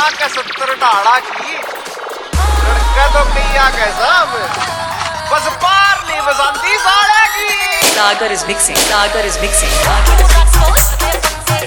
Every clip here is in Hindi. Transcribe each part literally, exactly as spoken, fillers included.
के सत्तर ढाड़ा की लड़का तो कैया कैसा बस पार नहीं बसंती साले की। Sagar is mixing. Sagar is mixing. Sagar is mixing.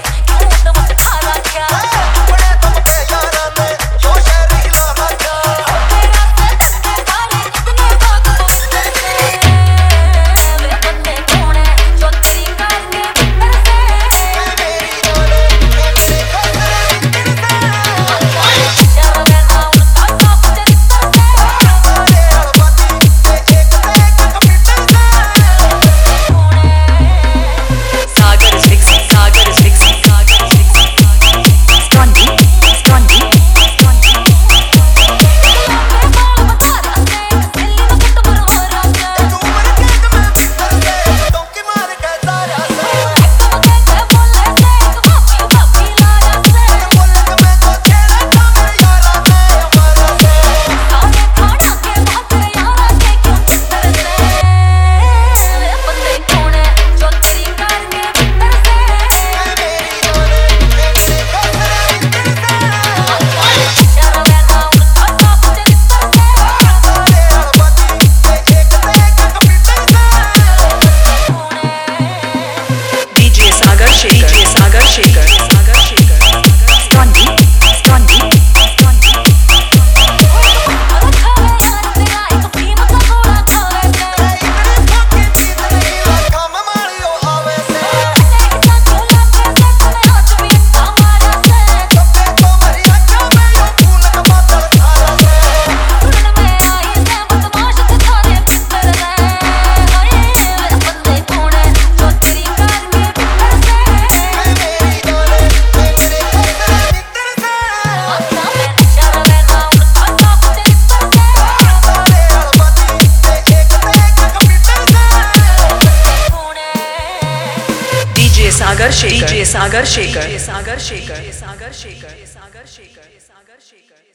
Sagar Shaker, Sagar Shaker, Sagar Shaker, Strondy, Strondy, Strondy. Sagar Shaker, Sagar Shaker, Sagar Shaker, Sagar Shaker, Sagar Shaker, Sagar Shaker.